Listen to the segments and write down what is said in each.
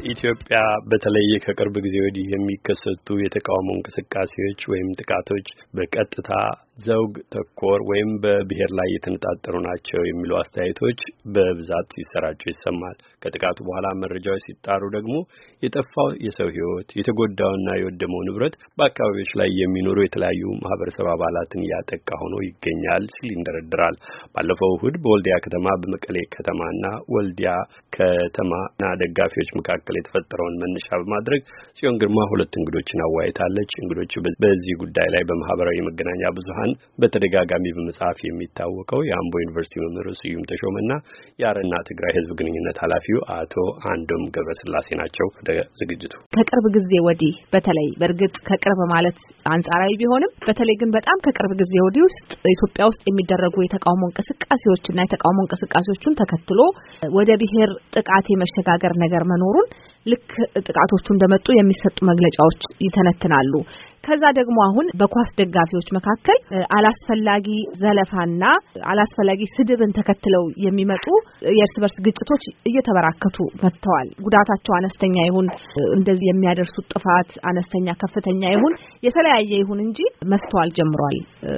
ኢትዮጵያ በተለይ ከቅርብ ጊዜ ወዲህ የሚከሰቱ የተቃውሞ እንቅስቃሴዎች ወይም ጥቃቶች በቀጥታ ዘውግ ተኮር ወይም በብሔር ላይ የተነጣጠሩ ናቸው የሚሉ አስተያየቶች በብዛት ሲሰራጩ ይሰማል። ከጥቃቱ በኋላ መረጃዎች ሲጣሩ ደግሞ የጠፋው የሰው ሕይወት፣ የተጎዳውና የወደመው ንብረት በአካባቢዎች ላይ የሚኖሩ የተለያዩ ማህበረሰብ አባላትን ያጠቃ ሆኖ ይገኛል ሲል ይንደረድራል። ባለፈው እሁድ በወልዲያ ከተማ በመቀሌ ከተማና ወልዲያ ከተማና ደጋፊዎች መካከል የተፈጠረውን መነሻ በማድረግ ጽዮን ግርማ ሁለት እንግዶችን አወያይታለች። እንግዶቹ በዚህ ጉዳይ ላይ በማህበራዊ መገናኛ ብዙሃን በተደጋጋሚ በመጻፍ የሚታወቀው የአምቦ ዩኒቨርሲቲ መምህር ስዩም ተሾመና የአረና ትግራይ ህዝብ ግንኙነት ኃላፊው አቶ አንዶም ገብረስላሴ ናቸው። ወደ ዝግጅቱ ከቅርብ ጊዜ ወዲህ በተለይ በርግጥ ከቅርብ ማለት አንጻራዊ ቢሆንም በተለይ ግን በጣም ከቅርብ ጊዜ ወዲህ ውስጥ ኢትዮጵያ ውስጥ የሚደረጉ የተቃውሞ እንቅስቃሴዎችና የተቃውሞ እንቅስቃሴዎችን ተከትሎ ወደ ብሔር ጥቃት የመሸጋገር ነገር መኖሩን ልክ ጥቃቶቹ እንደመጡ የሚሰጡ መግለጫዎች ይተነትናሉ። ከዛ ደግሞ አሁን በኳስ ደጋፊዎች መካከል አላስፈላጊ ዘለፋና አላስፈላጊ ስድብን ተከትለው የሚመጡ የእርስ በርስ ግጭቶች እየተበራከቱ መጥተዋል። ጉዳታቸው አነስተኛ ይሁን እንደዚህ የሚያደርሱት ጥፋት አነስተኛ ከፍተኛ ይሁን የተለያየ ይሁን እንጂ መስተዋል ጀምሯል።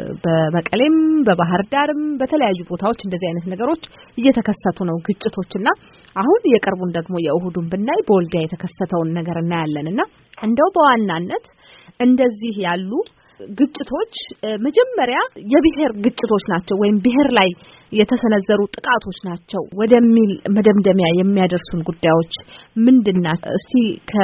በመቀሌም በባህር ዳርም በተለያዩ ቦታዎች እንደዚህ አይነት ነገሮች እየተከሰቱ ነው ግጭቶችና አሁን የቅርቡን ደግሞ የእሁዱን ብናይ በወልዲያ የተከሰተውን ነገር እናያለንና እንደው በዋናነት እንደዚህ ያሉ ግጭቶች መጀመሪያ የብሔር ግጭቶች ናቸው ወይም ብሔር ላይ የተሰነዘሩ ጥቃቶች ናቸው ወደሚል መደምደሚያ የሚያደርሱን ጉዳዮች ምንድናቸው? እስቲ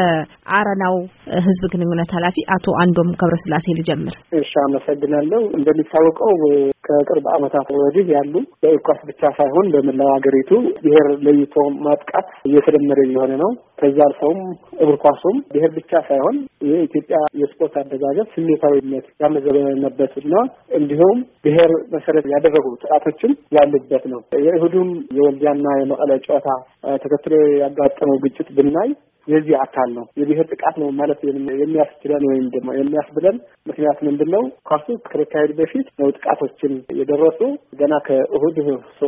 ከአረናው ህዝብ ግንኙነት ኃላፊ አቶ አንዶም ገብረስላሴ ልጀምር። እሺ፣ አመሰግናለሁ። እንደሚታወቀው ከቅርብ ዓመታት ወዲህ ያሉ በኳስ ብቻ ሳይሆን በመላው ሀገሪቱ ብሔር ለይቶ ማጥቃት እየተለመደ የሆነ ነው። ከዛ አልፎም እግር ኳሱም ብሔር ብቻ ሳይሆን የኢትዮጵያ የስፖርት አደጋገት ስሜታዊነት ያመዘበነበትና እንዲሁም ብሔር መሰረት ያደረጉ ጥቃቶችን ያሉበት ነው። የእሁዱም የወልዲያና የመቀለ ጨዋታ ተከትሎ ያጋጠመው ግጭት ብናይ የዚህ አካል ነው። የብሔር ጥቃት ነው ማለት የሚያስችለን ወይም ደግሞ የሚያስብለን ምክንያት ምንድነው? ኳሱ ከመካሄድ በፊት ነው ጥቃቶችን የደረሱ ገና ከእሁድ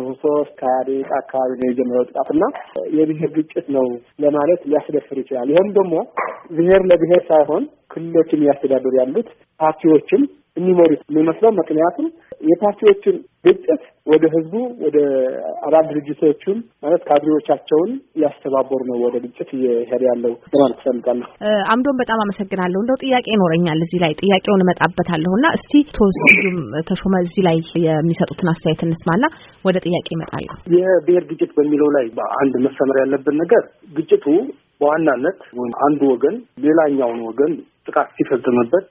3 ደቂቃ አካባቢ ነው የጀመረው ጥቃትና የብሔር ግጭት ነው ለማለት ሊያስደፍር ይችላል። ይሄም ደግሞ ብሔር ለብሔር ሳይሆን ክልሎችን ያስተዳድሩ ያሉት ፓርቲዎችን የሚመሩት የሚመስለው ምክንያቱም የፓርቲዎችን ግጭት ወደ ህዝቡ ወደ አባል ድርጅቶቹን ማለት ካድሬዎቻቸውን ያስተባበሩ ነው ወደ ግጭት እየሄደ ያለው ለማለት ፈልጋለሁ። አምዶም በጣም አመሰግናለሁ። እንደው ጥያቄ ይኖረኛል እዚህ ላይ ጥያቄውን እመጣበታለሁና እስቲ ስዩም ተሾመ እዚህ ላይ የሚሰጡትን አስተያየት እንስማና ወደ ጥያቄ እመጣለሁ። የብሔር ግጭት በሚለው ላይ አንድ መሰመር ያለበት ነገር ግጭቱ በዋናነት አንዱ ወገን ሌላኛውን ወገን ጥቃት ሲፈጽምበት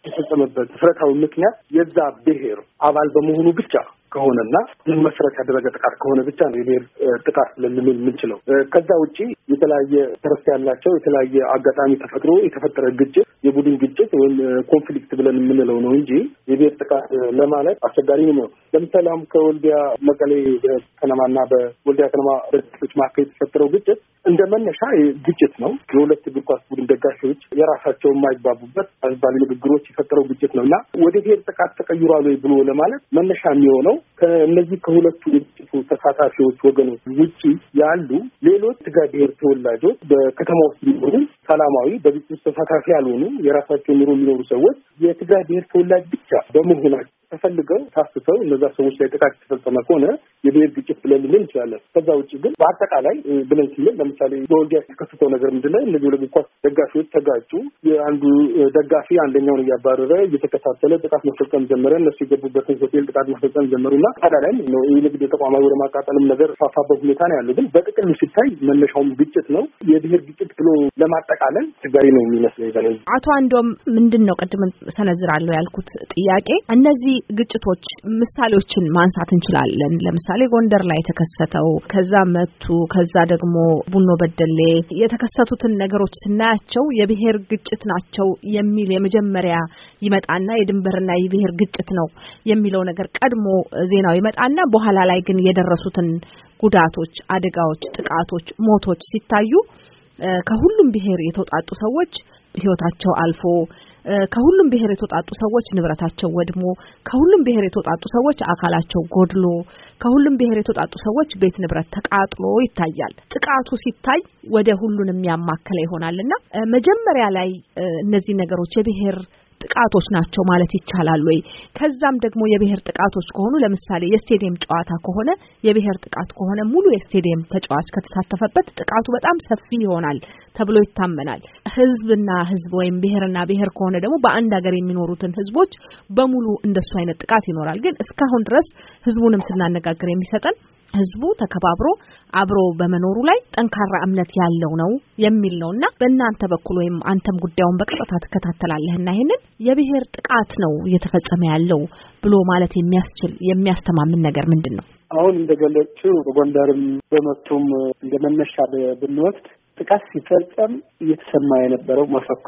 መሰረታዊ ምክንያት የዛ ብሔር አባል በመሆኑ ብቻ ከሆነና መሰረት ያደረገ ጥቃት ከሆነ ብቻ ነው የብሔር ጥቃት ልንል የምንችለው። ከዛ ውጪ የተለያየ ተረስተ ያላቸው የተለያየ አጋጣሚ ተፈጥሮ የተፈጠረ ግጭት የቡድን ግጭት ወይም ኮንፍሊክት ብለን የምንለው ነው እንጂ የብሔር ጥቃት ለማለት አስቸጋሪ ነው። ለምሳሌ ከወልዲያ መቀሌ ከነማና በወልዲያ ከነማ ደጋፊዎች መካከል የተፈጠረው ግጭት እንደ መነሻ ግጭት ነው። የሁለት እግር ኳስ ቡድን ደጋፊዎች የራሳቸው የማይግባቡበት አዝባሊ ንግግሮች የፈጠረው ግጭት ነውና ወደ ብሔር ጥቃት ተቀይሯል ወይ ብሎ ለማለት መነሻ የሚሆነው ከእነዚህ ከሁለቱ የግጭቱ ተሳታፊዎች ወገኖች ውጪ ያሉ ሌሎች ትግራይ ብሔር ተወላጆች በከተማ ውስጥ የሚኖሩ ሰላማዊ በግጭቱ ተሳታፊ ያልሆኑ የራሳቸው ኑሮ የሚኖሩ ሰዎች የትግራይ ብሔር ተወላጅ ብቻ በመሆናቸው ተፈልገው ታስሰው እነዛ ሰዎች ላይ ጥቃት ተፈጸመ ከሆነ የብሔር ግጭት ብለን ልንል እንችላለን። ከዛ ውጪ ግን በአጠቃላይ ብለን ስንል ለምሳሌ በወልዲያ የተከሰተው ነገር ምንድነው? እነዚህ ሁለት ኳስ ደጋፊዎች ተጋጩ። የአንዱ ደጋፊ አንደኛውን እያባረረ እየተከታተለ ጥቃት መፈጸም ጀመረ። እነሱ የገቡበትን ሆቴል ጥቃት መፈጸም ጀመሩና ታዲያ ነው የንግድ ተቋማት ወደ ማቃጠልም ነገር ፋፋበት ሁኔታ ነው ያለው። ግን በጥቅሉ ሲታይ መነሻውም ግጭት ነው። የብሔር ግጭት ብሎ ለማጠቃለል ችግር ነው የሚመስለው። አቶ አንዶም ምንድነው ቅድም ሰነዝራለሁ ያልኩት ጥያቄ እነዚህ ግጭቶች ምሳሌዎችን ማንሳት እንችላለን። ለምሳሌ ጎንደር ላይ የተከሰተው ከዛ መቱ ከዛ ደግሞ ቡኖ በደሌ የተከሰቱትን ነገሮች ስናያቸው የብሔር ግጭት ናቸው የሚል የመጀመሪያ ይመጣና የድንበርና የብሔር ግጭት ነው የሚለው ነገር ቀድሞ ዜናው ይመጣና በኋላ ላይ ግን የደረሱትን ጉዳቶች፣ አደጋዎች፣ ጥቃቶች፣ ሞቶች ሲታዩ ከሁሉም ብሔር የተውጣጡ ሰዎች ህይወታቸው አልፎ ከሁሉም ብሔር የተውጣጡ ሰዎች ንብረታቸው ወድሞ ከሁሉም ብሔር የተውጣጡ ሰዎች አካላቸው ጎድሎ ከሁሉም ብሔር የተውጣጡ ሰዎች ቤት ንብረት ተቃጥሎ ይታያል። ጥቃቱ ሲታይ ወደ ሁሉንም ያማከለ ይሆናልና መጀመሪያ ላይ እነዚህ ነገሮች የብሔር ጥቃቶች ናቸው ማለት ይቻላል ወይ? ከዛም ደግሞ የብሔር ጥቃቶች ከሆኑ ለምሳሌ የስቴዲየም ጨዋታ ከሆነ የብሔር ጥቃት ከሆነ ሙሉ የስቴዲየም ተጫዋች ከተሳተፈበት ጥቃቱ በጣም ሰፊ ይሆናል ተብሎ ይታመናል። ህዝብና ህዝብ ወይም ብሔርና ብሔር ከሆነ ደግሞ በአንድ ሀገር የሚኖሩትን ህዝቦች በሙሉ እንደሱ አይነት ጥቃት ይኖራል። ግን እስካሁን ድረስ ህዝቡንም ስናነጋግር የሚሰጠን ህዝቡ ተከባብሮ አብሮ በመኖሩ ላይ ጠንካራ እምነት ያለው ነው የሚል ነውና በእናንተ በኩል ወይም አንተም ጉዳዩን በቀጥታ ተከታተላለህና ይሄንን የብሔር ጥቃት ነው እየተፈጸመ ያለው ብሎ ማለት የሚያስተማምን ነገር ምንድነው? አሁን እንደገለጽው በጎንደርም በመቱም እንደመነሻ ብንወስድ ጥቃት ሲፈጸም እየተሰማ የነበረው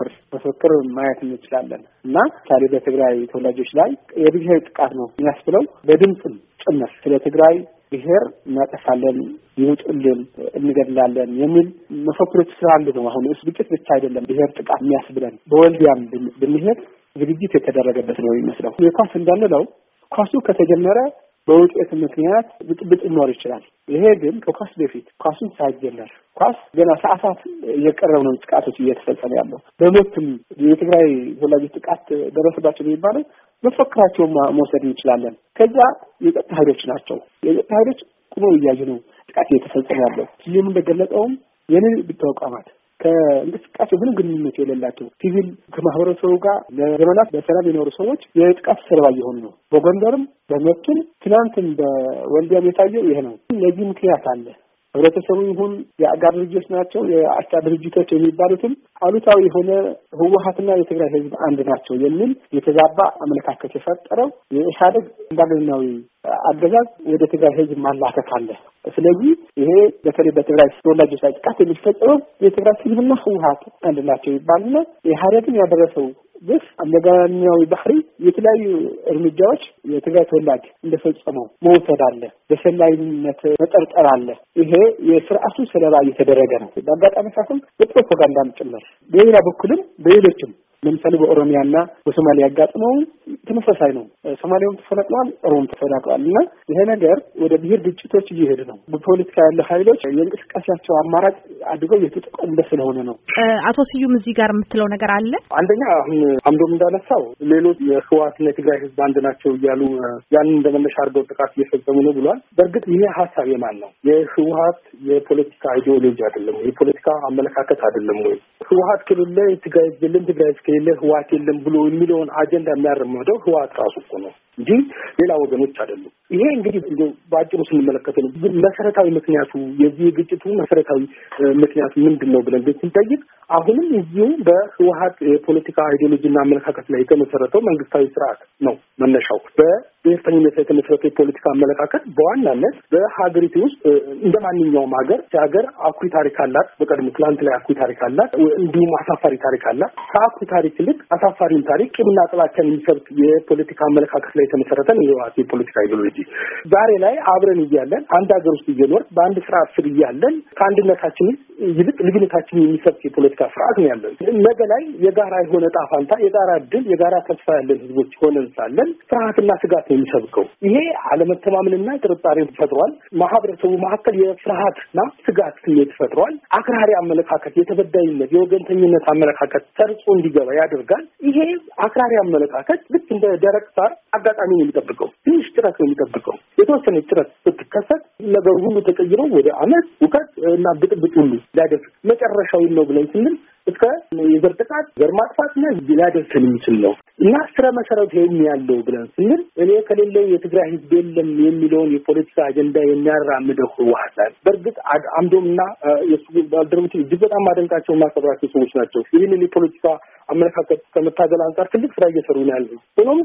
መፈክር ማየት እንችላለን እና ታዲያ በትግራይ ተወላጆች ላይ የብሔር ጥቃት ነው የሚያስብለው በድምጽም ጭምር ስለ ትግራይ ብሔር እናጠፋለን፣ ይውጡልን፣ እንገድላለን የሚል መፈክሮች ስላሉ ነው። አሁን እሱ ግጭት ብቻ አይደለም ብሔር ጥቃት የሚያስብለን። በወልዲያም ብንሄድ ዝግጅት የተደረገበት ነው የሚመስለው። የኳስ እንዳለው ኳሱ ከተጀመረ በውጤት ምክንያት ብጥብጥ ሊኖር ይችላል። ይሄ ግን ከኳስ በፊት ኳሱን ሳይጀመር ኳስ ገና ሰዓታት እየቀረው ነው ጥቃቶች እየተፈጸሙ ያለው። በሞትም የትግራይ ተወላጆች ጥቃት ደረሰባቸው የሚባለው መፈክራቸውን መውሰድ እንችላለን። ከዛ የጸጥታ ኃይሎች ናቸው። የጸጥታ ኃይሎች ቁመው እያዩ ነው ጥቃት እየተፈጸመ ያለው። ሲቪል እንደገለጸውም የንግድ ተቋማት ከእንቅስቃሴ ምንም ግንኙነት የሌላቸው ሲቪል ከማህበረሰቡ ጋር ለዘመናት በሰላም የኖሩ ሰዎች የጥቃት ሰለባ እየሆኑ ነው። በጎንደርም በመቱም ትናንትም በወልዲያም የታየው ይሄ ነው። ለዚህ ምክንያት አለ። ህብረተሰቡ ይሁን የአጋር ድርጅቶች ናቸው የአቻ ድርጅቶች የሚባሉትም አሉታዊ የሆነ ህወሓትና የትግራይ ህዝብ አንድ ናቸው የሚል የተዛባ አመለካከት የፈጠረው የኢህአዴግ አምባገነናዊ አገዛዝ ወደ ትግራይ ህዝብ ማላከክ አለ። ስለዚህ ይሄ በተለይ በትግራይ ተወላጆች ላይ ጥቃት የሚፈጸመው የትግራይ ህዝብና ህወሓት አንድ ናቸው ይባልና ኢህአዴግን ያደረሰው ግፍ አመጋኛዊ ባህሪ የተለያዩ እርምጃዎች የትግራይ ተወላጅ እንደፈጸመው መውሰድ አለ። በሰላይነት መጠርጠር አለ። ይሄ የስርዓቱ ሰለባ እየተደረገ ነው። በአጋጣሚ ሳይሆን በፕሮፓጋንዳም ጭምር በሌላ በኩልም በሌሎችም ለምሳሌ በኦሮሚያና በሶማሊያ ያጋጥመው ተመሳሳይ ነው። ሶማሊያውም ተፈናቅሏል፣ ኦሮሞም ተፈናቅሏል እና ይሄ ነገር ወደ ብሔር ግጭቶች እየሄዱ ነው። በፖለቲካ ያለ ኃይሎች የእንቅስቃሴያቸው አማራጭ አድርገው እየተጠቀሙበት ስለሆነ ነው። አቶ ስዩም እዚህ ጋር የምትለው ነገር አለ? አንደኛ አሁን አምዶም እንዳነሳው ሌሎች የህወሓትና የትግራይ ህዝብ አንድ ናቸው እያሉ ያንን እንደመነሻ አድርገው ጥቃት እየፈጸሙ ነው ብሏል። በእርግጥ ይሄ ሀሳብ የማን ነው? የህወሓት የፖለቲካ አይዲዮሎጂ አይደለም፣ የፖለቲካ አመለካከት አይደለም ወይ? ህወሓት ከሌለ ትግራይ የለም፣ ትግራይ ከሌለ ህወሓት የለም ብሎ የሚለውን አጀንዳ የሚያራምደው ህወሓት ራሱ እኮ ነው እንጂ ሌላ ወገኖች አይደሉም። ይሄ እንግዲህ በአጭሩ ስንመለከተው ነው። መሰረታዊ ምክንያቱ የዚህ ግጭቱ መሰረታዊ ምክንያቱ ምንድነው ብለን ስንጠይቅ አሁንም እዚሁ በህወሓት የፖለቲካ አይዲዮሎጂና አመለካከት ላይ የተመሰረተው መንግስታዊ ስርዓት ነው መነሻው። በብሔርተኝነት ላይ የተመሰረተው የፖለቲካ አመለካከት በዋናነት በሀገሪቱ ውስጥ እንደ ማንኛውም ሀገር አኩሪ ታሪክ አላት። በቀድሞ ትላንት ላይ አኩሪ ታሪክ አላት፣ እንዲሁም አሳፋሪ ታሪክ አላት። ከአኩሪ ታሪክ ይልቅ አሳፋሪን ታሪክ ቂምና ጥላቻን የሚሰብክ የፖለቲካ አመለካከት ላይ የተመሰረተ ነው የህወሓት የፖለቲካ አይዲዮሎጂ። ዛሬ ላይ አብረን እያለን አንድ ሀገር ውስጥ እየኖር በአንድ ስርዓት ስር እያለን ከአንድነታችን ይልቅ ልዩነታችን የሚሰብክ የፖለቲካ ስርዓት ነው ያለን። ነገ ላይ የጋራ የሆነ ዕጣ ፈንታ፣ የጋራ ዕድል፣ የጋራ ተስፋ ያለን ህዝቦች ሆነን ሳለን ፍርሃትና ስጋት ነው የሚሰብከው። ይሄ አለመተማመንና ጥርጣሬን ፈጥሯል። ማህበረሰቡ መካከል የፍርሃትና ስጋት ስሜት ፈጥሯል። አክራሪ አመለካከት፣ የተበዳይነት፣ የወገንተኝነት አመለካከት ሰርጾ እንዲገባ ያደርጋል። ይሄ አክራሪ አመለካከት ልክ እንደ ደረቅ ሳር አጋጣሚ ነው የሚጠብቀው። ትንሽ ጥረት ነው የሚጠብቀው። የተወሰነ ጥረት ስትከሰት ነገሩ ሁሉ ተቀይሮ ወደ አመት፣ ውከት እና ብጥብጥ ሁሉ ሊያደርስ መጨረሻዊ ነው ብለን ስንል እስከ የዘር ጥቃት፣ ዘር ማጥፋትና ሊያደርስን የሚችል ነው እና ስረ መሰረት ያለው ብለን ስንል እኔ ከሌለው የትግራይ ህዝብ የለም የሚለውን የፖለቲካ አጀንዳ የሚያራምደው ህወሓት ላይ በእርግጥ አምዶምና የሱ ባልደረቦች እጅግ በጣም ማደንቃቸው ማከብራቸው ሰዎች ናቸው። ይህንን የፖለቲካ አመለካከት ከመታገል አንጻር ትልቅ ስራ እየሰሩ ነው ያለው። ሆኖም ግን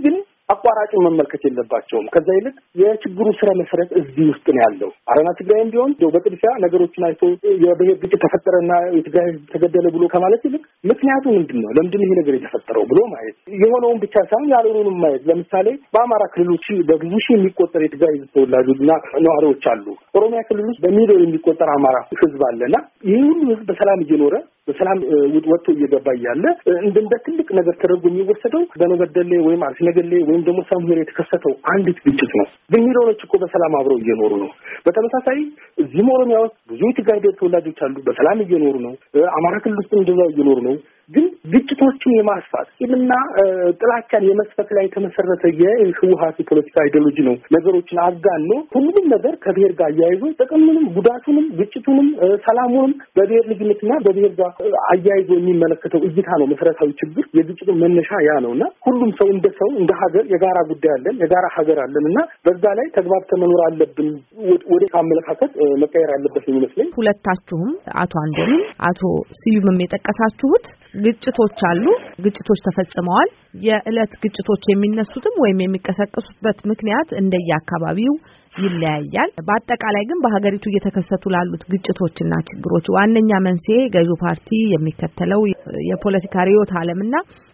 አቋራጭን መመልከት የለባቸውም። ከዛ ይልቅ የችግሩ ስረ መሰረት እዚህ ውስጥ ነው ያለው። አረና ትግራይም ቢሆን በቅድሚያ ነገሮችን አይቶ የብሔር ግጭት ተፈጠረና የትግራይ ተገደለ ብሎ ከማለት ይልቅ ምክንያቱ ምንድን ነው? ለምንድን ይሄ ነገር የተፈጠረው ብሎ ማየት፣ የሆነውን ብቻ ሳይሆን ያልሆነውንም ማየት። ለምሳሌ በአማራ ክልሎች በብዙ ሺህ የሚቆጠር የትግራይ ህዝብ ተወላጆችና ነዋሪዎች አሉ። ኦሮሚያ ክልል ውስጥ በሚሊዮን የሚቆጠር አማራ ህዝብ አለና ይህ ሁሉ ህዝብ በሰላም እየኖረ በሰላም ወጥቶ እየገባ እያለ እንደ ትልቅ ነገር ተደርጎ የሚወሰደው በነበደሌ ወይም አርሲነገሌ ወይም ደግሞ ሳምሄር የተከሰተው አንዲት ግጭት ነው። ግን ሚሊዮኖች እኮ በሰላም አብረው እየኖሩ ነው። በተመሳሳይ እዚህም ኦሮሚያ ውስጥ ብዙ የትግራይ ተወላጆች አሉ፣ በሰላም እየኖሩ ነው። አማራ ክልል ውስጥ እንደዛው እየኖሩ ነው። ግን ግጭቶችን የማስፋት ቂምና ጥላቻን የመስፈት ላይ የተመሰረተ የህወሓት ፖለቲካ አይዲዮሎጂ ነው ነገሮችን አጋኖ ሁሉም ነገር ከብሔር ጋር አያይዞ ጥቅሙንም ጉዳቱንም ግጭቱንም ሰላሙንም በብሔር ልዩነትና በብሔር ጋር አያይዞ የሚመለከተው እይታ ነው መሰረታዊ ችግር። የግጭቱ መነሻ ያ ነውና ሁሉም ሰው እንደ ሰው እንደ ሀገር የጋራ ጉዳይ አለን፣ የጋራ ሀገር አለንና በዛ ላይ ተግባብተን መኖር አለብን። ወደ አመለካከት መቀየር አለበት ይመስለኝ። ሁለታችሁም አቶ አንዶም አቶ ስዩምም የጠቀሳችሁት ግጭቶች አሉ፣ ግጭቶች ተፈጽመዋል። የዕለት ግጭቶች የሚነሱትም ወይም የሚቀሰቀሱበት ምክንያት እንደየአካባቢው ይለያያል። በአጠቃላይ ግን በሀገሪቱ እየተከሰቱ ላሉት ግጭቶችና ችግሮች ዋነኛ መንስኤ ገዢው ፓርቲ የሚከተለው የፖለቲካ ርዕዮተ ዓለምና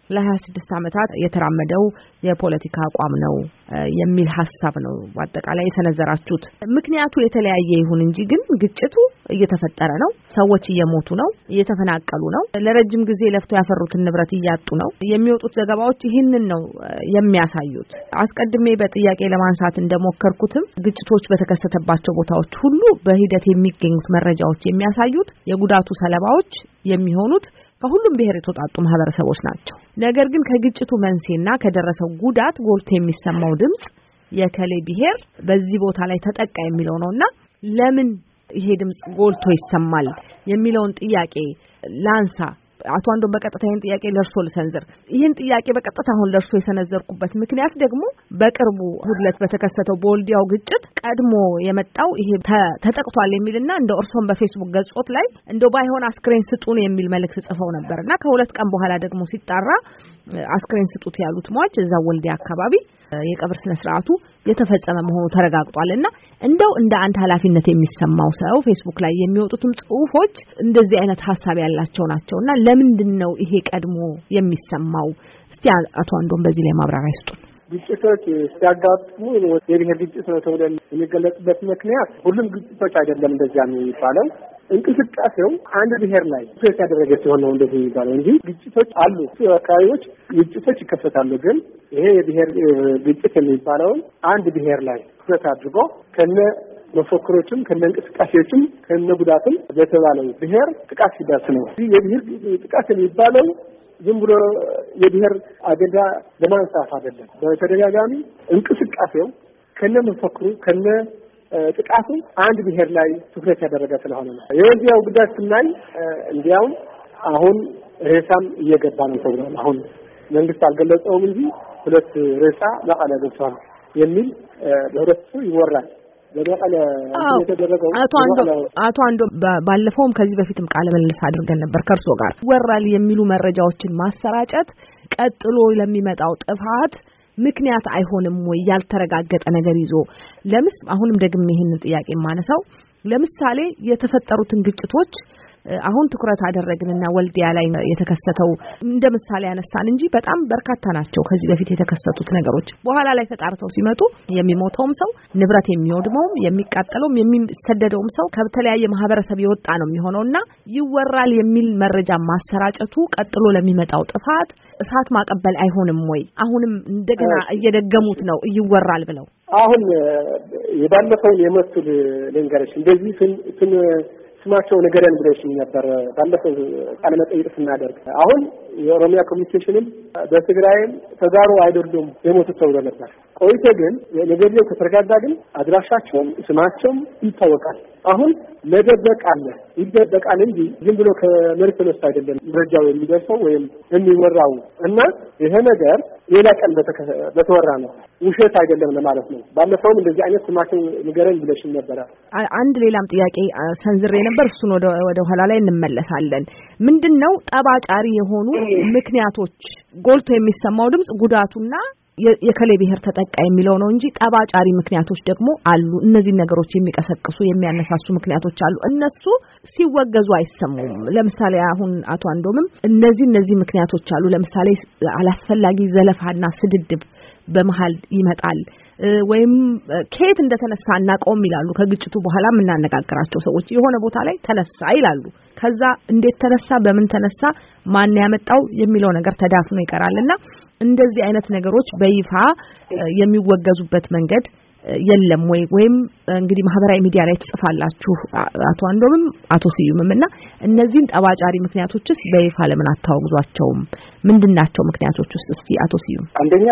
ለ26 ዓመታት የተራመደው የፖለቲካ አቋም ነው የሚል ሐሳብ ነው በአጠቃላይ የሰነዘራችሁት። ምክንያቱ የተለያየ ይሁን እንጂ ግን ግጭቱ እየተፈጠረ ነው፣ ሰዎች እየሞቱ ነው፣ እየተፈናቀሉ ነው፣ ለረጅም ጊዜ ለፍተው ያፈሩትን ንብረት እያጡ ነው። የሚወጡት ዘገባዎች ይህንን ነው የሚያሳዩት። አስቀድሜ በጥያቄ ለማንሳት እንደሞከርኩትም ግጭቶች በተከሰተባቸው ቦታዎች ሁሉ በሂደት የሚገኙት መረጃዎች የሚያሳዩት የጉዳቱ ሰለባዎች የሚሆኑት ከሁሉም ብሔር የተውጣጡ ማህበረሰቦች ናቸው። ነገር ግን ከግጭቱ መንስኤና ከደረሰው ጉዳት ጎልቶ የሚሰማው ድምጽ የከሌ ብሔር በዚህ ቦታ ላይ ተጠቃ የሚለው ነውና ለምን ይሄ ድምጽ ጎልቶ ይሰማል የሚለውን ጥያቄ ላንሳ። አቶ አንዶም በቀጥታ ይሄን ጥያቄ ለርሶ ልሰንዝር። ይሄን ጥያቄ በቀጥታ አሁን ለርሶ የሰነዘርኩበት ምክንያት ደግሞ በቅርቡ ሁለት በተከሰተው በወልዲያው ግጭት ቀድሞ የመጣው ይሄ ተጠቅቷል የሚልና እንደ እርሶም በፌስቡክ ገጾት ላይ እንደው ባይሆን አስክሬን ስጡን የሚል መልእክት ጽፈው ነበርና ከሁለት ቀን በኋላ ደግሞ ሲጣራ አስክሬን ስጡት ያሉት ሟች እዛው ወልዲያ አካባቢ የቀብር ስነ ስርዓቱ የተፈጸመ መሆኑ ተረጋግጧልና እንደው እንደ አንድ ኃላፊነት የሚሰማው ሰው ፌስቡክ ላይ የሚወጡትም ጽሁፎች እንደዚህ አይነት ሐሳብ ያላቸው ናቸውና ለምንድነው ይሄ ቀድሞ የሚሰማው? እስቲ አቶ አንዶም በዚህ ላይ ማብራሪያ ይስጡን። ግጭቶች ሲያጋጥሙ የብሔር ግጭት ነው ተብሎ የሚገለጽበት ምክንያት ሁሉም ግጭቶች አይደለም እንደዚያ የሚባለው እንቅስቃሴው አንድ ብሔር ላይ ፕሬስ ያደረገ ሲሆን ነው እንደዚህ የሚባለው እንጂ ግጭቶች አሉ። አካባቢዎች ግጭቶች ይከሰታሉ። ግን ይሄ የብሔር ግጭት የሚባለው አንድ ብሔር ላይ ፕሬስ አድርጎ ከነ መፈክሮችም ከነ እንቅስቃሴዎችም ከነ ጉዳትም በተባለው ብሔር ጥቃት ሲደርስ ነው። የብሔር ጥቃት የሚባለው ዝም ብሎ የብሔር አጀንዳ ለማንሳት አይደለም። በተደጋጋሚ እንቅስቃሴው ከነ መፈክሩ ከነ ጥቃቱ አንድ ብሔር ላይ ትኩረት ያደረገ ስለሆነ ነው። የዚያው ጉዳይ ስናይ እንዲያውም አሁን ሬሳም እየገባ ነው ተብሏል። አሁን መንግስት አልገለጸውም እንጂ ሁለት ሬሳ መቀለ ገብቷል የሚል በህብረተሰቡ ይወራል። አቶ አንዶም ባለፈውም ከዚህ በፊትም ቃለ ምልልስ አድርገን ነበር ከርሶ ጋር ወራል የሚሉ መረጃዎችን ማሰራጨት ቀጥሎ ለሚመጣው ጥፋት ምክንያት አይሆንም ወይ? ያልተረጋገጠ ነገር ይዞ አሁንም ደግሜ ይሄንን ጥያቄ ማነሳው ለምሳሌ የተፈጠሩትን ግጭቶች አሁን ትኩረት አደረግንና ወልዲያ ላይ የተከሰተው እንደ ምሳሌ ያነሳን እንጂ በጣም በርካታ ናቸው ከዚህ በፊት የተከሰቱት ነገሮች። በኋላ ላይ ተጣርተው ሲመጡ የሚሞተውም ሰው ንብረት የሚወድመውም የሚቃጠለውም የሚሰደደውም ሰው ከተለያየ ማህበረሰብ የወጣ ነው የሚሆነውና ይወራል የሚል መረጃ ማሰራጨቱ ቀጥሎ ለሚመጣው ጥፋት እሳት ማቀበል አይሆንም ወይ? አሁንም እንደገና እየደገሙት ነው ይወራል ብለው አሁን የባለፈውን የመቱል ልንገርሽ እንደዚህ ስማቸው ነገረን ብለሽኝ ነበር ባለፈው ቃለ መጠይቅ ስናደርግ። አሁን የኦሮሚያ ኮሚኒኬሽንም በትግራይም ተጋሩ አይደሉም የሞቱት ተብሎ ነበር። ቆይቶ ግን ነገርየው ከተረጋጋ ግን አድራሻቸውም ስማቸውም ይታወቃል። አሁን መደበቅ አለ ይደበቃል እንጂ ዝም ብሎ ከመሬት ተነስቶ አይደለም መረጃው የሚደርሰው ወይም የሚወራው እና ይሄ ነገር ሌላ ቀን በተወራ ነው ውሸት አይደለም ለማለት ነው። ባለፈውም እንደዚህ አይነት ስማቸው ንገረን ብለሽኝ ነበር። አንድ ሌላም ጥያቄ ሰንዝሬ ነበር እሱን ወደ ኋላ ላይ እንመለሳለን። ምንድነው ጠባጫሪ የሆኑ ምክንያቶች ጎልቶ የሚሰማው ድምጽ ጉዳቱና የከሌ ብሔር ተጠቃ የሚለው ነው እንጂ ጠባጫሪ ምክንያቶች ደግሞ አሉ። እነዚህ ነገሮች የሚቀሰቅሱ የሚያነሳሱ ምክንያቶች አሉ። እነሱ ሲወገዙ አይሰሙም። ለምሳሌ አሁን አቶ አንዶምም እነዚህ ምክንያቶች አሉ። ለምሳሌ አላስፈላጊ ዘለፋና ስድድብ በመሃል ይመጣል ወይም ከየት እንደተነሳ እናቆም ይላሉ። ከግጭቱ በኋላ የምናነጋግራቸው ሰዎች የሆነ ቦታ ላይ ተነሳ ይላሉ። ከዛ እንዴት ተነሳ፣ በምን ተነሳ፣ ማን ያመጣው የሚለው ነገር ተዳፍኖ ይቀራልና እንደዚህ አይነት ነገሮች በይፋ የሚወገዙበት መንገድ የለም ወይም እንግዲህ ማህበራዊ ሚዲያ ላይ ተጽፋላችሁ አቶ አንዶምም አቶ ስዩምምና እነዚህን ጠባጫሪ ምክንያቶችስ በይፋ ለምን አታወግዟቸውም? ምንድናቸው ምክንያቶች ውስጥ እስቲ አቶ ስዩም? አንደኛ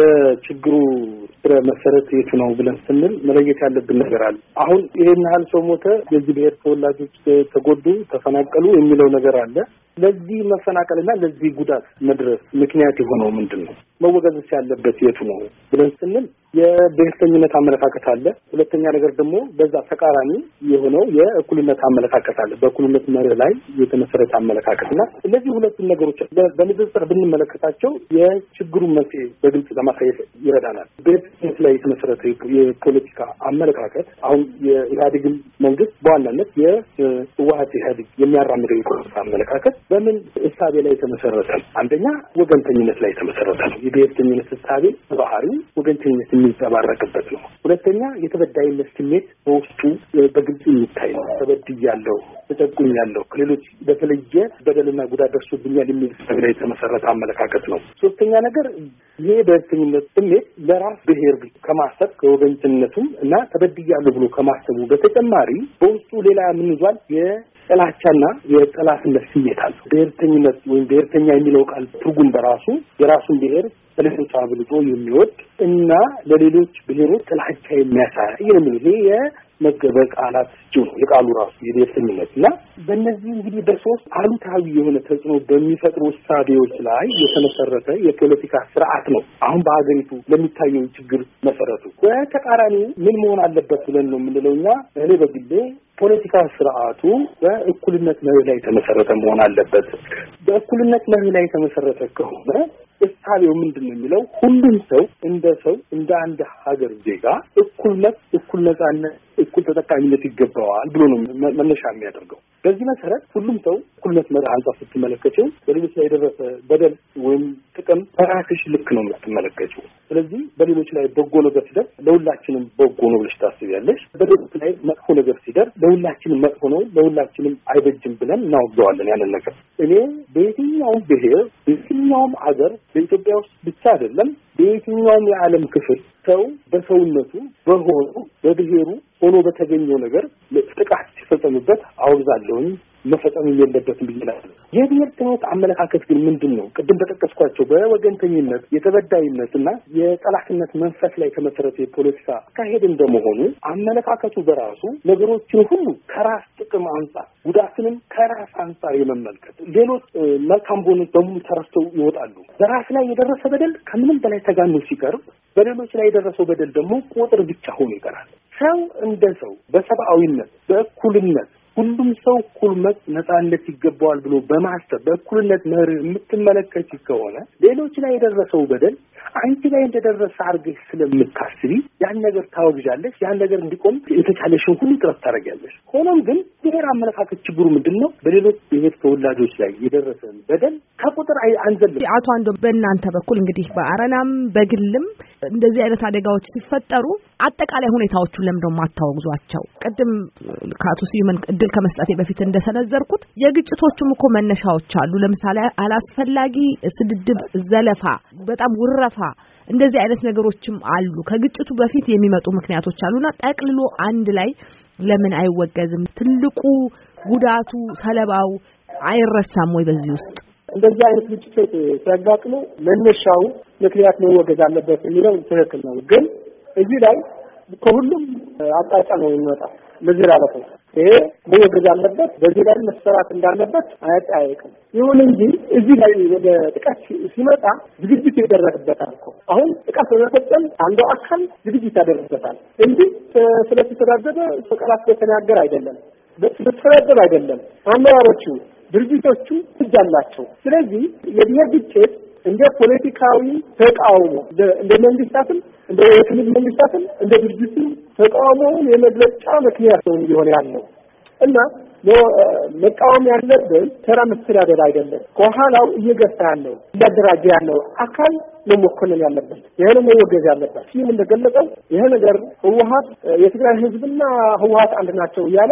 የችግሩ ስረ መሰረት የቱ ነው ብለን ስንል መለየት ያለብን ነገር አለ። አሁን ይሄን ያህል ሰው ሞተ፣ የዚህ ብሔር ተወላጆች ተጎዱ፣ ተፈናቀሉ የሚለው ነገር አለ። ለዚህ መፈናቀልና ለዚህ ጉዳት መድረስ ምክንያት የሆነው ምንድነው? መወገዝ ያለበት የቱ ነው ብለን ስንል የብሔርተኝነት አመለካከት አለ። ሁለተኛ ነገር ደግሞ በዛ ተቃራኒ የሆነው የእኩልነት አመለካከት አለ። በእኩልነት መርህ ላይ የተመሰረተ አመለካከትና እነዚህ ሁለቱን ነገሮች በንጽጽር ብንመለከታቸው የችግሩን መንስኤ በግልጽ ለማሳየት ይረዳናል። በብሔርተኝነት ላይ የተመሰረተ የፖለቲካ አመለካከት አሁን የኢህአዴግን መንግስት በዋናነት የህወሓት ኢህአዴግ የሚያራምደው የፖለቲካ አመለካከት በምን እሳቤ ላይ የተመሰረተ ነው? አንደኛ ወገንተኝነት ላይ የተመሰረተ ነው። የብሔርተኝነት እሳቤ ባህሪው ወገንተኝነት የሚንጸባረቅበት ነው። ሁለተኛ የተበዳይነት ስሜት በውስጡ በግልጽ የሚታይ ነው። ተበድያለሁ፣ ተጨቁኛለሁ፣ ከሌሎች በተለየ በደልና ጉዳት ደርሶብኛል የሚል እሳቤ ላይ የተመሰረተ አመለካከት ነው። ሶስተኛ ነገር ይሄ ብሔርተኝነት ስሜት ለራስ ብሔር ከማሰብ ከወገንተኝነቱም እና ተበድያለሁ ብሎ ከማሰቡ በተጨማሪ በውስጡ ሌላ ምን ይዟል? ጥላቻና የጠላትነት ስሜት አለ። ብሔርተኝነት ወይም ብሔርተኛ የሚለው ቃል ትርጉም በራሱ የራሱን ብሔር ለሌሎች አብልጦ የሚወድ እና ለሌሎች ብሔሮች ጥላቻ የሚያሳይ ነው። ይሄ የመገበ ቃላት ነው የቃሉ ራሱ የብሔርተኝነት እና በእነዚህ እንግዲህ በሶስት አሉታዊ የሆነ ተጽዕኖ በሚፈጥሩ እሳቤዎች ላይ የተመሰረተ የፖለቲካ ስርዓት ነው አሁን በሀገሪቱ ለሚታየው ችግር መሰረቱ። በተቃራኒው ምን መሆን አለበት ብለን ነው የምንለው እኛ። እኔ በግሌ ፖለቲካ ስርዓቱ በእኩልነት መርህ ላይ የተመሰረተ መሆን አለበት። በእኩልነት መርህ ላይ የተመሰረተ ከሆነ እሳቤው ምንድን ነው የሚለው ሁሉም ሰው እንደ አንድ ሀገር ዜጋ እኩልነት፣ እኩል ነጻነት፣ እኩል ተጠቃሚነት ይገባዋል ብሎ ነው መነሻ የሚያደርገው። በዚህ መሰረት ሁሉም ሰው እኩልነት መርህ አንጻር ስትመለከቸው በሌሎች ላይ የደረሰ በደል ወይም ጥቅም በራስሽ ልክ ነው የምትመለከቸው። ስለዚህ በሌሎች ላይ በጎ ነገር ሲደርስ ለሁላችንም በጎ ነው ብለሽ ታስቢያለሽ። በሌሎች ላይ መጥፎ ነገር ሲደርስ ለሁላችንም መጥፎ ነው፣ ለሁላችንም አይበጅም ብለን እናወግዘዋለን ያንን ነገር። እኔ በየትኛውም ብሔር በየትኛውም ሀገር በኢትዮጵያ ውስጥ ብቻ አይደለም በየትኛውም የዓለም ክፍል ሰው በሰውነቱ በብሔሩ ሆኖ በተገኘው ነገር ጥቃት ሲፈጸምበት አወግዛለሁኝ። መፈጸም የለበትም ብዬላለሁ። የብሔርተኝነት አመለካከት ግን ምንድነው? ቅድም በጠቀስኳቸው በወገንተኝነት የተበዳይነትና የጠላትነት መንፈስ ላይ የተመሰረተ የፖለቲካ አካሄድ እንደመሆኑ አመለካከቱ በራሱ ነገሮችን ሁሉ ከራስ ጥቅም አንጻር ጉዳትንም ከራስ አንጻር የመመልከት ሌሎች መልካም ጎኖች በሙሉ ተረስተው ይወጣሉ። በራስ ላይ የደረሰ በደል ከምንም በላይ ተጋኖ ሲቀርብ በሌሎች ላይ የደረሰው በደል ደግሞ ቁጥር ብቻ ሆኖ ይቀራል። ሰው እንደ ሰው በሰብአዊነት በእኩልነት ሁሉም ሰው እኩል ነጻነት ይገባዋል ብሎ በማሰብ በእኩልነት መርህ የምትመለከች ከሆነ ሌሎች ላይ የደረሰው በደል አንቺ ላይ እንደደረሰ አድርገሽ ስለምታስቢ ያን ነገር ታወግዣለሽ። ያን ነገር እንዲቆም የተቻለሽን ሁሉ ጥረት ታደርጊያለሽ። ሆኖም ግን ብሔር አመለካከት ችግሩ ምንድነው? በሌሎች ብሔር ተወላጆች ላይ የደረሰ በደል ከቁጥር አንዘልም። አቶ አንዶም በእናንተ በኩል እንግዲህ በአረናም በግልም እንደዚህ አይነት አደጋዎች ሲፈጠሩ አጠቃላይ ሁኔታዎቹን ለምን ደሞ አታወግዟቸው? ቅድም ከአቶ ስዩምን እድል ከመስጠቴ በፊት እንደሰነዘርኩት የግጭቶቹም እኮ መነሻዎች አሉ። ለምሳሌ አላስፈላጊ ስድድብ፣ ዘለፋ፣ በጣም ውረፋ እንደዚህ አይነት ነገሮችም አሉ። ከግጭቱ በፊት የሚመጡ ምክንያቶች አሉና ጠቅልሎ አንድ ላይ ለምን አይወገዝም? ትልቁ ጉዳቱ ሰለባው አይረሳም ወይ? በዚህ ውስጥ እንደዚህ አይነት ግጭቶች ሲያጋጥሙ መነሻው ምክንያት መወገዝ አለበት የሚለው ትክክል ነው። ግን እዚህ ላይ ከሁሉም አቅጣጫ ነው የሚመጣው። ለዚህ ማለት ነው ይሄ መወገዝ አለበት፣ በዚህ ላይ መሰራት እንዳለበት አያጠያይቅም። ይሁን እንጂ እዚህ ላይ ወደ ጥቃት ሲመጣ ዝግጅት ይደረግበታል እኮ። አሁን ጥቃት በመፈጸም አንዱ አካል ዝግጅት ያደርግበታል እንጂ ስለተሰዳደበ ቃላት በተናገር አይደለም፣ በተሰዳደበ አይደለም። አመራሮቹ ድርጅቶቹ እጅ አላቸው። ስለዚህ የብሔር ግጭት እንደ ፖለቲካዊ ተቃውሞ እንደ መንግስታትም እንደ የክልል መንግስታትም እንደ ድርጅትም ተቃውሞውን የመግለጫ ምክንያት ነው እየሆነ ያለው እና መቃወም ያለብን ተራ መስተዳደር አይደለም። ከኋላው እየገፋ ያለው እያደራጀ ያለው አካል ነው መኮንን ያለበት። ይሄ ነው መወገዝ ያለበት። ሲም እንደገለጸው ይሄ ነገር ህወሓት የትግራይ ህዝብና ህወሓት አንድ ናቸው እያለ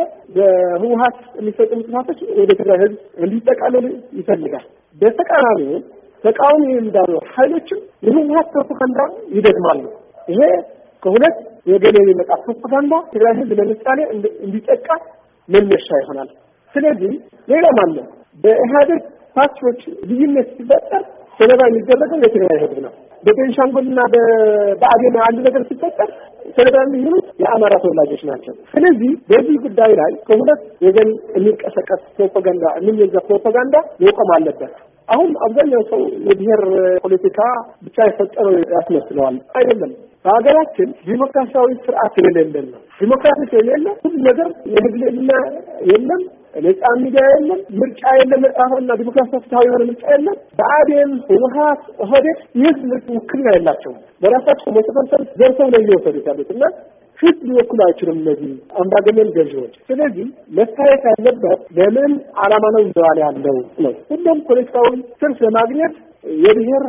በህወሓት የሚፈጸሙ ጥፋቶች ወደ ትግራይ ህዝብ እንዲጠቃለሉ ይፈልጋል። በተቃራኒው ተቃዋሚ እንዳሉ ኃይሎችም የህወሓት ፕሮፓጋንዳ ይደግማሉ። ይሄ ከሁለት ወገን የሚመጣ ፕሮፓጋንዳ ትግራይ ህዝብ ለምሳሌ እንዲጠቃ መነሻ ይሆናል። ስለዚህ ሌላ ማለት በኢህአዴግ ፓርቲዎች ልዩነት ሲፈጠር ሰለባ የሚደረገው የትግራይ ህዝብ ነው። በቤንሻንጉልና በአዴና አንድ ነገር ሲፈጠር ሰለባ የሚሆኑት የአማራ ተወላጆች ናቸው። ስለዚህ በዚህ ጉዳይ ላይ ከሁለት ወገን የሚቀሰቀስ ፕሮፓጋንዳ የሚነዛ ፕሮፓጋንዳ መቆም አለበት። አሁን አብዛኛው ሰው የብሔር ፖለቲካ ብቻ የፈጠረው ያስመስለዋል። አይደለም። በሀገራችን ዲሞክራሲያዊ ስርዓት የሌለን ነው። ዲሞክራሲ የሌለ ሁሉ ነገር የህግና የለም፣ ነፃ ሚዲያ የለም፣ ምርጫ የለም፣ ነፃና ዲሞክራሲያዊ ፍትሃዊ የሆነ ምርጫ የለም። በአዴን ህወሓት ኦህዴድ የህዝብ ውክልና የላቸውም። በራሳቸው መሰፈንሰል ዘርሰው ነው እየወሰዱት ያሉት እና ህዝብ ሊወክሉ አይችልም እነዚህ አምባገነን ገዢዎች። ስለዚህ መታየት ያለበት ለምን ዓላማ ነው ይዘዋል ያለው ነው። ሁሉም ፖለቲካዊ ትርፍ ለማግኘት የብሔር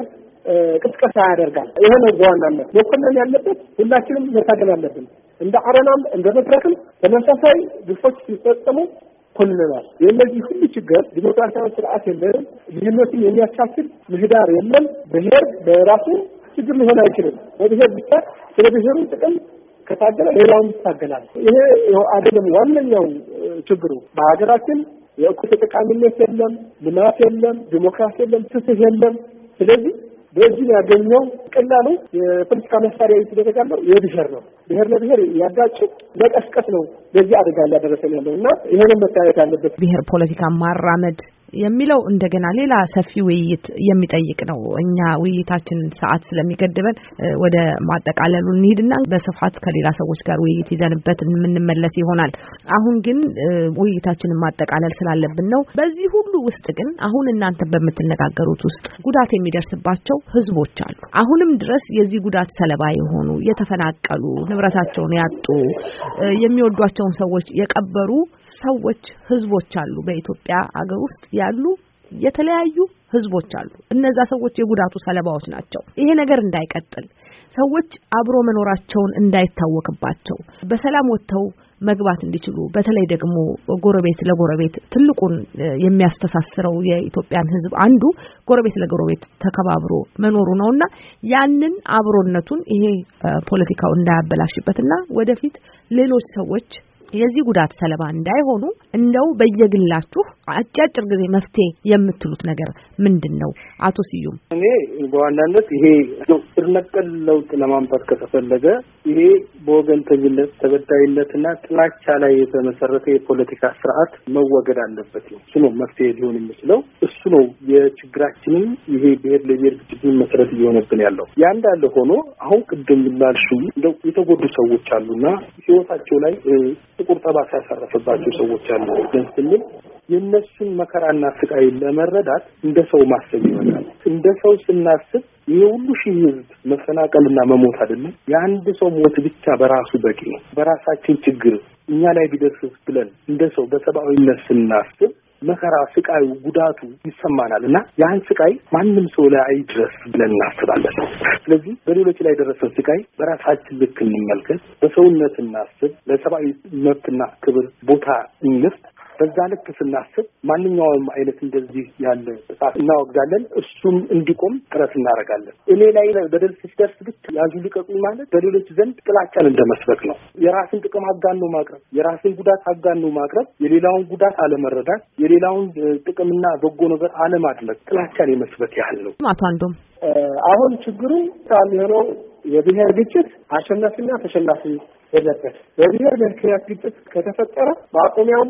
ቅስቀሳ ያደርጋል። ይሄ ነው በዋናነት መኮንን ያለበት። ሁላችንም መታገል አለብን። እንደ አረናም እንደ መድረክም ተመሳሳይ ግፎች ሲፈጸሙ ኮንነናል። የእነዚህ ሁሉ ችግር ዲሞክራሲያዊ ስርዓት የለም፣ ልዩነትን የሚያቻችል ምህዳር የለም። ብሔር በራሱ ችግር ሊሆን አይችልም። በብሔር ብቻ ስለ ብሔሩ ጥቅም ከታገለ ሌላውን ይታገላል። ይሄ አይደለም ዋነኛው ችግሩ። በሀገራችን የእኩል ተጠቃሚነት የለም፣ ልማት የለም፣ ዲሞክራሲ የለም፣ ፍትህ የለም። ስለዚህ በዚህ ያገኘው ቀላሉ የፖለቲካ መሳሪያ የተደረጋለው የብሔር ነው። ብሔር ለብሔር ያጋጭ ለቀስቀስ ነው በዚህ አደጋ ያደረሰን ያለውና ይሄንን መታየት ያለበት። ብሔር ፖለቲካ ማራመድ የሚለው እንደገና ሌላ ሰፊ ውይይት የሚጠይቅ ነው። እኛ ውይይታችን ሰዓት ስለሚገድበን ወደ ማጠቃለሉ እንሂድና በስፋት ከሌላ ሰዎች ጋር ውይይት ይዘንበት የምንመለስ ይሆናል። አሁን ግን ውይይታችንን ማጠቃለል ስላለብን ነው። በዚህ ሁሉ ውስጥ ግን አሁን እናንተ በምትነጋገሩት ውስጥ ጉዳት የሚደርስባቸው ህዝቦች አሉ። አሁንም ድረስ የዚህ ጉዳት ሰለባ የሆኑ የተፈናቀሉ፣ ንብረታቸውን ያጡ፣ የሚወዷቸውን ሰዎች የቀበሩ ሰዎች ህዝቦች አሉ። በኢትዮጵያ አገር ውስጥ ያሉ የተለያዩ ህዝቦች አሉ። እነዛ ሰዎች የጉዳቱ ሰለባዎች ናቸው። ይሄ ነገር እንዳይቀጥል ሰዎች አብሮ መኖራቸውን እንዳይታወቅባቸው በሰላም ወጥተው መግባት እንዲችሉ በተለይ ደግሞ ጎረቤት ለጎረቤት ትልቁን የሚያስተሳስረው የኢትዮጵያን ህዝብ አንዱ ጎረቤት ለጎረቤት ተከባብሮ መኖሩ ነውና ያንን አብሮነቱን ይሄ ፖለቲካው እንዳያበላሽበትና ወደፊት ሌሎች ሰዎች የዚህ ጉዳት ሰለባ እንዳይሆኑ እንደው በየግላችሁ አጫጭር ጊዜ መፍትሄ የምትሉት ነገር ምንድነው? አቶ ስዩም። እኔ በዋናነት ይሄ ስር ነቀል ለውጥ ለማምጣት ከተፈለገ ይሄ በወገንተኝነት ተበዳይነትና ጥላቻ ላይ የተመሰረተ የፖለቲካ ስርዓት መወገድ አለበት ነው። እሱ ነው መፍትሄ ሊሆን የሚችለው። እሱ ነው የችግራችንን ይሄ ብሔር ለብሔር ግጭትን መሰረት እየሆነብን ያለው። ያ እንዳለ ሆኖ አሁን ቅድም እንዳልሽው እንደው የተጎዱ ሰዎች አሉና ህይወታቸው ላይ ጥቁር ጠባሳ ያሳረፈባቸው ሰዎች አሉ ስንል የነሱን መከራና ስቃይ ለመረዳት እንደ ሰው ማሰብ ይሆናል። እንደ ሰው ስናስብ ይሄ ሁሉ ሺህ ህዝብ መፈናቀልና መሞት አይደለም። የአንድ ሰው ሞት ብቻ በራሱ በቂ ነው። በራሳችን ችግር እኛ ላይ ቢደርስ ብለን እንደ ሰው በሰብአዊነት ስናስብ መከራ፣ ስቃዩ፣ ጉዳቱ ይሰማናልና ያን ስቃይ ማንም ሰው ላይ አይድረስ ብለን እናስባለን። ስለዚህ በሌሎች ላይ የደረሰው ስቃይ በራሳችን ልክ እንመልከት፣ በሰውነት እናስብ፣ ለሰብአዊ መብትና ክብር ቦታ እንስጥ። በዛ ልክ ስናስብ ማንኛውም አይነት እንደዚህ ያለ ጥፋት እናወግዛለን። እሱም እንዲቆም ጥረት እናደርጋለን። እኔ ላይ በደል ሲደርስ ብቻ ያዙ ልቀቁኝ ማለት በሌሎች ዘንድ ጥላቻን እንደመስበክ ነው። የራስን ጥቅም አጋኖ ማቅረብ፣ የራስን ጉዳት አጋኖ ማቅረብ፣ የሌላውን ጉዳት አለመረዳት፣ የሌላውን ጥቅምና በጎ ነገር አለማድረግ ጥላቻን የመስበክ ያህል ነው። አቶ አንዶም አሁን ችግሩ የሚሆነው የብሔር ግጭት አሸናፊና ተሸናፊ የለበት። በብሔር ምክንያት ግጭት ከተፈጠረ በአቆሚያውም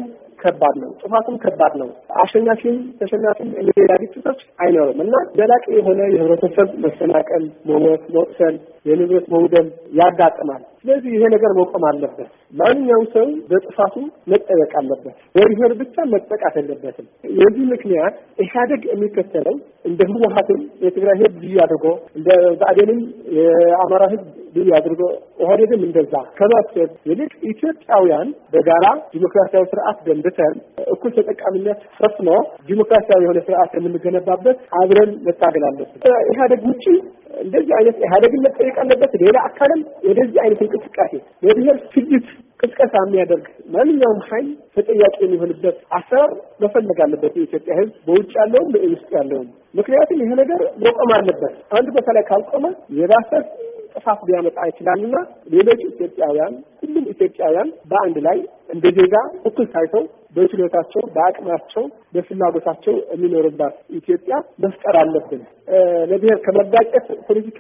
ከባድ ነው፣ ጥፋቱም ከባድ ነው። አሸናፊም ተሸናፊም እንደሌላ ግጭቶች አይኖርም እና ዘላቂ የሆነ የህብረተሰብ መሰናቀል፣ መሞት፣ መቁሰል፣ የንብረት መውደም ያጋጥማል። ስለዚህ ይሄ ነገር መቆም አለበት። ማንኛውም ሰው በጥፋቱ መጠየቅ አለበት። በብሔር ብቻ መጠቃት የለበትም። የዚህ ምክንያት ኢህአዴግ የሚከተለው እንደ ህወሓትም የትግራይ ህዝብ ልዩ አድርጎ እንደ ብአዴንም የአማራ ህዝብ ልዩ አድርጎ ኦህዴድም እንደዛ ከማሰብ ይልቅ ኢትዮጵያውያን በጋራ ዲሞክራሲያዊ ስርዓት ገንብተን እኩል ተጠቃሚነት ሰፍኖ ዲሞክራሲያዊ የሆነ ስርዓት የምንገነባበት አብረን መታገል አለብን። ኢህአዴግ ውጪ እንደዚህ አይነት ኢህአዴግን መጠየቅ አለበት። ሌላ አካልም ወደዚህ አይነት እንቅስቃሴ የብሔር ፍጅት ቅስቀሳ የሚያደርግ ማንኛውም ኃይል ተጠያቂ የሚሆንበት አሰራር መፈለግ አለበት የኢትዮጵያ ህዝብ በውጭ ያለውም በውስጥ ያለውም። ምክንያቱም ይሄ ነገር መቆም አለበት። አንድ ቦታ ላይ ካልቆመ የባሰ ጥፋት ሊያመጣ ይችላልና ሌሎች ኢትዮጵያውያን ሁሉም ኢትዮጵያውያን በአንድ ላይ እንደ ዜጋ እኩል ታይተው በችሎታቸው፣ በአቅማቸው፣ በፍላጎታቸው የሚኖርባት ኢትዮጵያ መፍጠር አለብን። ለብሔር ከመጋጨት ፖለቲካ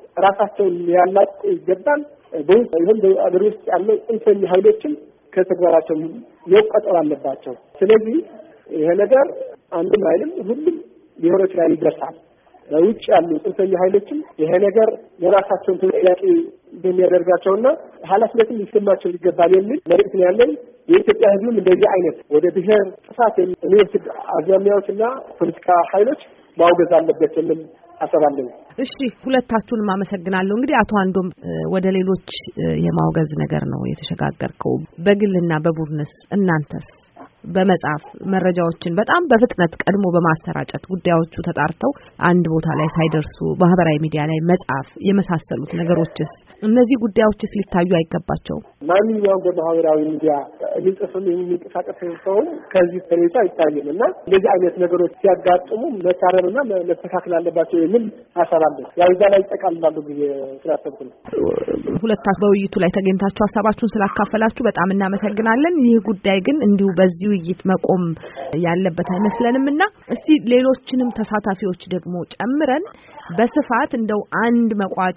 ራሳቸውን ሊያላቁ ይገባል። ይሁን በአገር ውስጥ ያለው ጽንፈኛ ኃይሎችን ከተግባራቸው መቆጠብ አለባቸው። ስለዚህ ይሄ ነገር አንድም አይልም ሁሉም ብሔሮች ላይ ይደርሳል። በውጭ ያሉ ጽንፈኛ ኃይሎችም ይሄ ነገር የራሳቸውን ተጠያቂ እንደሚያደርጋቸውና ኃላፊነትን ሊሰማቸው ይገባል የሚል መልእክት ነው ያለኝ። የኢትዮጵያ ህዝብም እንደዚህ አይነት ወደ ብሔር ጥፋት የሚወስድ አዝማሚያዎችና ፖለቲካ ኃይሎች ማውገዝ አለበት የሚል አሰባለሁ። እሺ ሁለታችሁንም አመሰግናለሁ። እንግዲህ አቶ አንዶም ወደ ሌሎች የማውገዝ ነገር ነው የተሸጋገርከው። በግልና በቡድንስ እናንተስ በመጻፍ መረጃዎችን በጣም በፍጥነት ቀድሞ በማሰራጨት ጉዳዮቹ ተጣርተው አንድ ቦታ ላይ ሳይደርሱ ማህበራዊ ሚዲያ ላይ መጻፍ የመሳሰሉት ነገሮችስ እነዚህ ጉዳዮችስ ሊታዩ አይገባቸው? ማንኛውም በማህበራዊ ሚዲያ ሊጽፍም የሚንቀሳቀስ ሰው ከዚህ ተለይቶ አይታይም እና እንደዚህ አይነት ነገሮች ሲያጋጥሙ መታረምና መስተካከል አለባቸው የሚል አሰባለሁ። ያው እዛ ላይ ይጠቃልላሉ ብዬ ስላሰብኩ ነው። ሁለታችሁ በውይይቱ ላይ ተገኝታችሁ ሀሳባችሁን ስላካፈላችሁ በጣም እናመሰግናለን። ይህ ጉዳይ ግን እንዲሁ በዚህ ውይይት መቆም ያለበት አይመስለንምና እስቲ ሌሎችንም ተሳታፊዎች ደግሞ ጨምረን በስፋት እንደው አንድ መቋጫ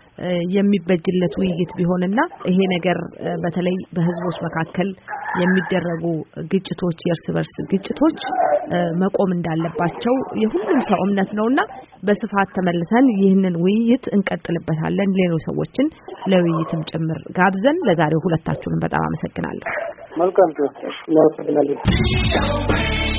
የሚበጅለት ውይይት ቢሆንና ይሄ ነገር በተለይ በህዝቦች መካከል የሚደረጉ ግጭቶች የእርስ በርስ ግጭቶች መቆም እንዳለባቸው የሁሉም ሰው እምነት ነውና በስፋት ተመልሰን ይህንን ውይይት እንቀጥልበታለን። ሌሎች ሰዎችን ለውይይትም ጭምር ጋብዘን ለዛሬው ሁለታችሁንም በጣም አመሰግናለሁ። መልካም ነው።